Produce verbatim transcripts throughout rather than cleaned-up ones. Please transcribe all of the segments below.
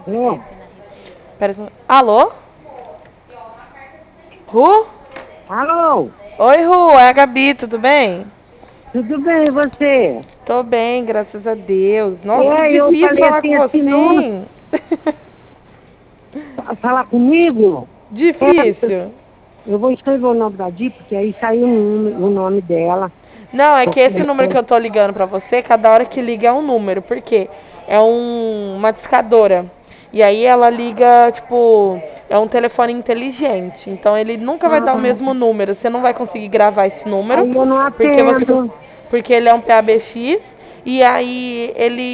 Alô? Pera só- Alô? Ru? Alô? Oi, Ru, é a Gabi, tudo bem? Tudo bem, e você? Tô bem, graças a Deus. Nossa, que É, eu difícil falei falar com assim, esse você, número, hein? falar comigo? É, Difícil. eu vou escrever o nome da Di, porque aí saiu o nome, o nome dela. Não, é O que esse número que telefone. eu tô ligando pra você, cada hora que liga é um número, por quê? É um, uma discadora. E aí ela liga, tipo, é um telefone inteligente. Então ele nunca vai dar o Ah, mesmo número. Você não vai conseguir gravar esse número, aí eu não porque você atendo. porque ele é um P A B X e aí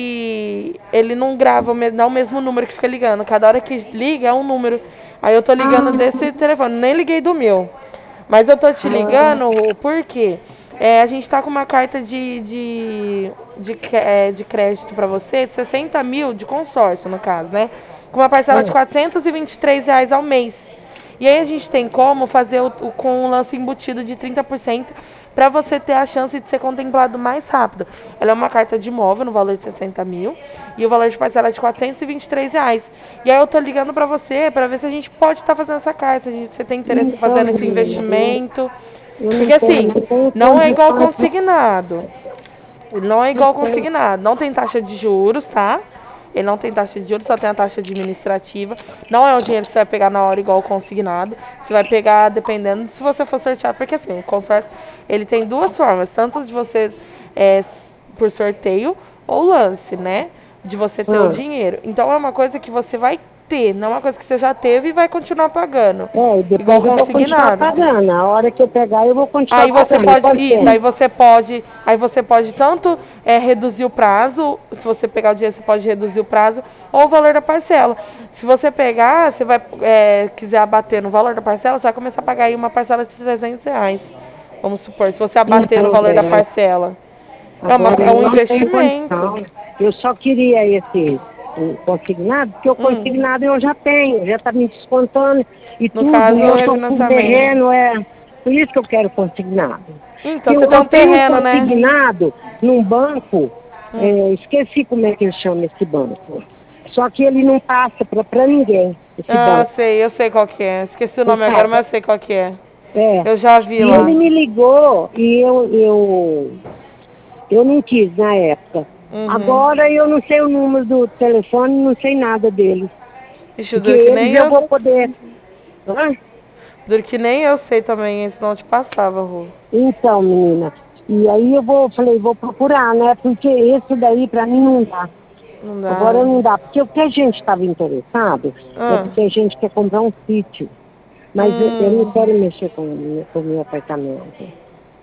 ele ele não grava, o me- não é o mesmo número que fica ligando. Cada hora que liga é um número. Aí eu tô ligando Ah, desse telefone, nem liguei do meu. Mas eu tô te ah, ligando, Rô, por quê? É, a gente tá com uma carta de, de, de, cre- é, de crédito pra você, de sessenta mil de consórcio, no caso, né? Com uma parcela de ah, quatrocentos e vinte e três reais ao mês. E aí a gente tem como fazer o, o- com um lance embutido de trinta por cento para você ter a chance de ser contemplado mais rápido. Ela é uma carta de imóvel no valor de sessenta mil e o valor de parcela é de quatrocentos e vinte e três reais. E aí eu tô ligando para você para ver se a gente pode estar fazendo essa carta, se você tem interesse em então, fazer esse menina, eu, investimento. eu não Porque tenho assim, nem não é igual condições, consignado. Não é não igual sei. consignado. Não tem taxa de juros, tá? Ele não tem taxa de juros, só tem a taxa administrativa. Não é um dinheiro que você vai pegar na hora igual consignado. Você vai pegar dependendo se você for sorteado. Porque assim, o consórcio, ele tem duas formas. Tanto de você é, por sorteio ou lance, né? De você ter o Ah, dinheiro. Então é uma coisa que você vai ter. Não é uma coisa que você já teve e vai continuar pagando. é, e Igual depois eu vou continuar consignado. pagando. A hora que eu pegar, eu vou continuar Aí você pagando. pode, Quanto isso, aí tempo? você pode, aí você pode tanto é, reduzir o prazo, se você pegar o dinheiro, você pode reduzir o prazo, ou o valor da parcela. Se você pegar, você vai, é, quiser abater no valor da parcela, você vai começar a pagar aí uma parcela de trezentos reais. Vamos supor, se você abater no Então, valor da é, parcela. É, uma, agora é eu um não tenho investimento. condição. Eu só queria esse o consignado, porque o Hum, consignado eu já tenho, já está me descontando e no tudo, caso, e o eu estou com refinanciamento. terreno, é por isso que eu quero consignado. Então, Que você eu, tem eu um tenho um terreno, né? consignado num banco, Hum. é, esqueci como é que ele chama esse banco. Só que ele não passa para ninguém, esse Ah, banco. sei, eu sei qual que é. Esqueci o Você nome agora, sabe? mas eu sei qual que é. É. Eu já vi E lá. ele me ligou e eu, eu Eu não quis na época. Uhum. Agora eu não sei o número do telefone, não sei nada deles. Ixi, Porque duro que eles nem eu eu. vou poder. Hã? Duro que nem eu sei também, senão eu te passava, Rô. Então, menina. E aí eu vou, falei, vou procurar, né? Porque esse daí pra mim não dá. Não dá, Agora né? não dá. Porque o que a gente estava interessado é Ah. porque a gente quer comprar um sítio. Mas eu, eu não Hum. quero mexer com, o meu- com o meu apartamento.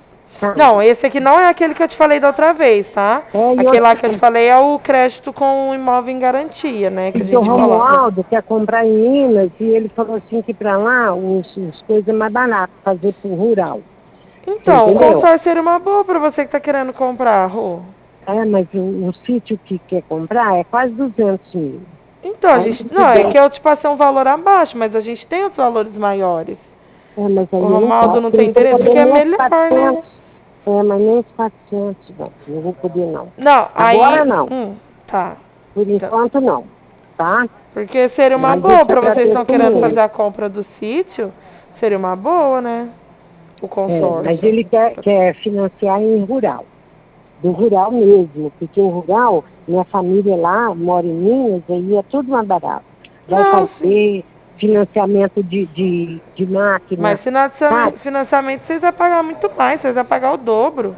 Não, Sabe? esse aqui não é aquele que eu te falei da outra vez, tá? É, e Aquele outra lá que eu te falei é o crédito com o imóvel em garantia, né? Que a porque o gente coloca. Romualdo quer comprar em Minas e ele falou assim que para lá os, os coisas é mais barato fazer pro rural. Você Então, o entendeu? consórcio seria uma boa pra você que tá querendo comprar, Rô. É, mas o, o sítio que quer comprar é quase duzentos mil. Então, a Aí gente. Não, tudo é bem. que eu te passei um valor abaixo, mas a gente tem outros valores maiores. É, mas aí O eu não Romaldo posso, não eu tem não estou interesse porque podendo é nem os melhor, né? quatrocentos. É, mas nem os quatrocentos, não. Não vou poder não. Não, Agora aí. não. Hum, tá. Por Então, enquanto não. Tá? porque seria uma Mas eu boa te para vocês que estão agradeço querendo fazer muito. a compra do sítio. Seria uma boa, né? O É, mas consórcio. ele quer, quer financiar em rural. Do rural mesmo, porque o rural, minha família lá mora em Minas, aí é tudo mais barato. Vai Não, sim. fazer financiamento de, de, de Mas máquina, financiamento, sabe? financiamento vocês vão pagar muito mais, vocês vão pagar o dobro.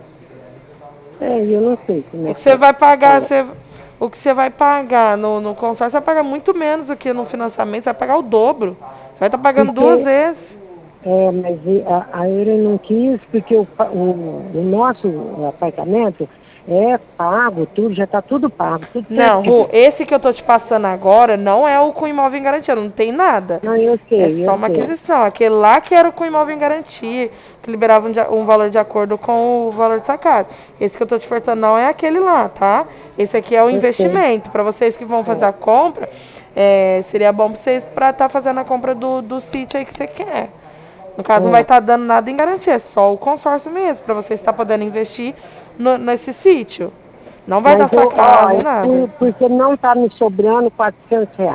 É, eu não sei como O é que que você é. vai pagar, É, você, o que você vai pagar no, no consórcio, você vai pagar muito menos do que no financiamento, você vai pagar o dobro. Você vai estar pagando duas porque, vezes. é, mas a, a Eura não quis, porque o, pa- o, o nosso apartamento é pago, tudo, já está tudo pago, tudo Não, Ru, certinho. esse que eu tô te passando agora não é o com imóvel em garantia, não tem nada. Não, eu É sei, só eu uma sei. aquisição. Aquele lá que era o com imóvel em garantia, que liberava um, de- um valor de acordo com o valor de sacado. Esse que eu tô te ofertando não é aquele lá, tá? Esse aqui é o Eu sei. investimento. Para vocês que vão fazer É, a compra, é, seria bom pra vocês pra estar fazendo a compra do, do sítio aí que você quer. No caso, não vai é, estar dando nada em garantia, é só o consórcio mesmo, para você estar podendo investir no- nesse sítio. Não vai mas dar eu, ó, sacado nem é nada. por- porque não está me sobrando quatrocentos reais.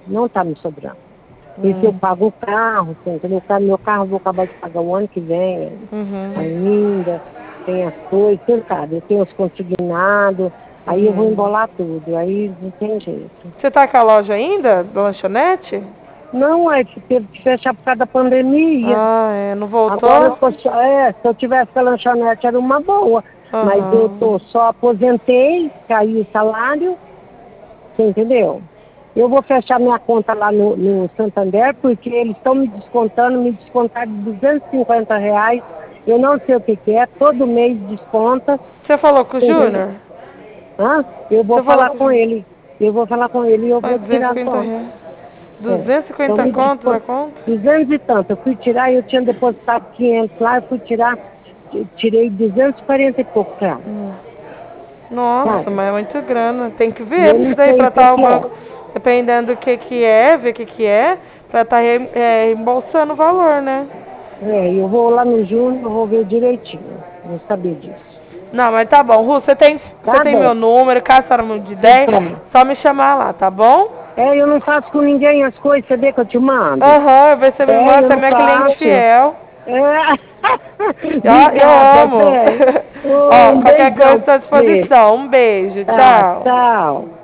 Não tá me sobrando. Porque eu Hum. pago o carro, você entendeu? O carro- Meu carro eu vou acabar de pagar o ano que vem Uhum. ainda. Tem as coisas, tudo, cara. Eu tenho os consignados, aí eu vou Uhum. embolar tudo, aí não tem jeito. Você tá com a loja ainda, da lanchonete? Não, é que teve que fechar por causa da pandemia. Ah, é, não Agora, eu voltou? tô só- é, se eu tivesse a lanchonete era uma boa. Mas eu Aham. tô só aposentei, caiu o salário, você entendeu? Eu vou fechar minha conta lá no, no Santander, porque eles estão me descontando, me descontaram de duzentos e cinquenta reais. Eu não sei o que, que é, todo mês desconta, Você falou com o entendeu? Júnior? Hã? Eu vou Você falou falar com o com Júnior? ele. Eu vou falar com ele e eu Foi vou duzentos e tirar a cinquenta conta. reais. É. Então duzentos e cinquenta me conto da desconta. conta? duzentos e tanto. Eu fui tirar, eu tinha depositado quinhentos lá, eu fui tirar, tirei duzentos e quarenta e pouco reais. Nossa, Sabe? mas é muito grana. Tem que E ver eu isso não daí sei pra o que, estar o que é. banco, dependendo do que que é, ver o que que é, pra estar reembolsando o valor, né? É, eu vou lá no Júnior, vou ver direitinho. Vou saber disso. Não, mas tá bom. Ru, você tem, você Tá tem bom. meu número, caso a senhora mude de ideia, Então, só me chamar lá, tá bom? é, eu não faço com ninguém as coisas, você vê que eu te mando? Aham, você me É, manda, eu você é não minha cliente faço. fiel. É. Eu, eu Obrigada, amo. bem. Ó, Um qualquer coisa beijão estou à pra você. disposição. Um beijo, Tá, tchau. tchau.